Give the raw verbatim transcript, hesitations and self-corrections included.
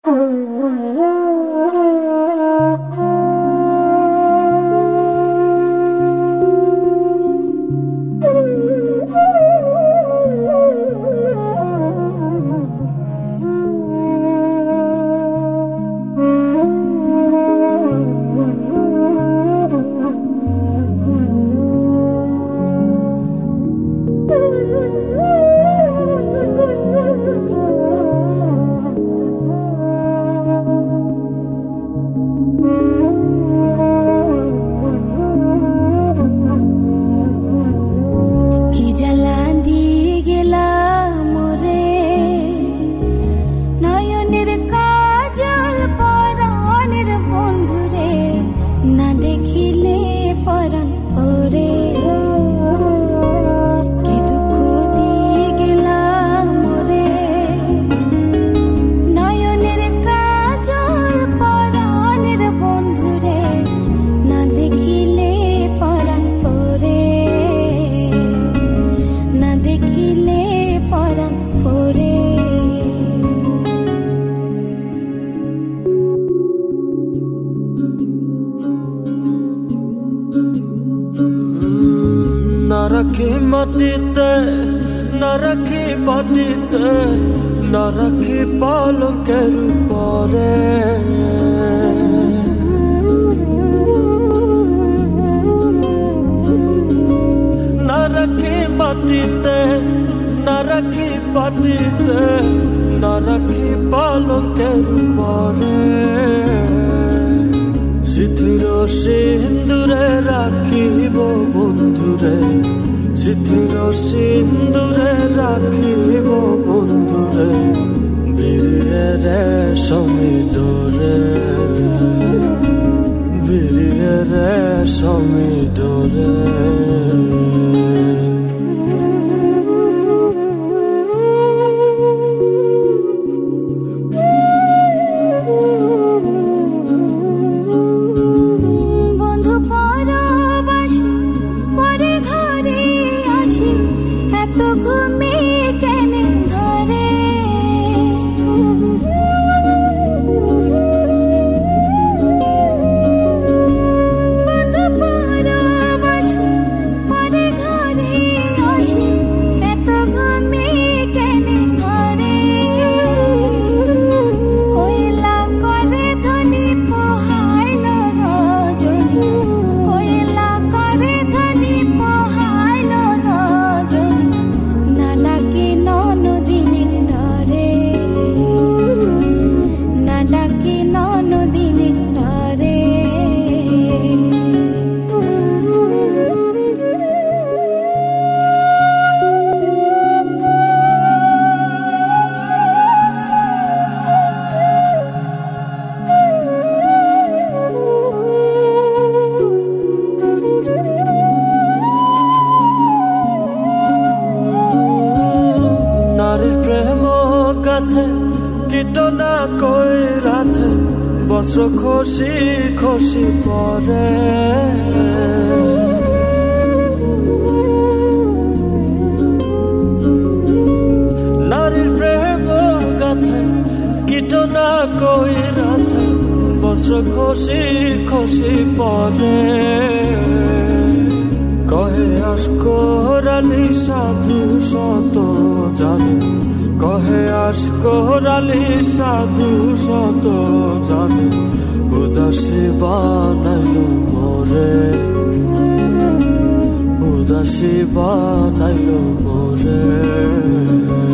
রাখি মাটিতে না রাখি পাটিতে না রাখি পালকের উপরে না রাখি মাটিতে না রাখি পাটিতে না রাখি পালকের উপরে সিথির সিন্দুরে রাখিব বন্ধুরে সিথির সিন্দুরে রাখিব বন্ধুরে বিরিয়ে রেশমি ডোরে বিরিয়ে রেশমি ডোরে কীটনা কইরাছে বছর খসি খসি পরে নারীর প্রেম গাছে কীটনা কইরাছে বছর খসি খসি পরে কহে আসকরালি সাধু শত জানে কহে আসকরালি সাধু শত জানে উদাসী বানাইল মোরে উদাসী বানাইল মোরে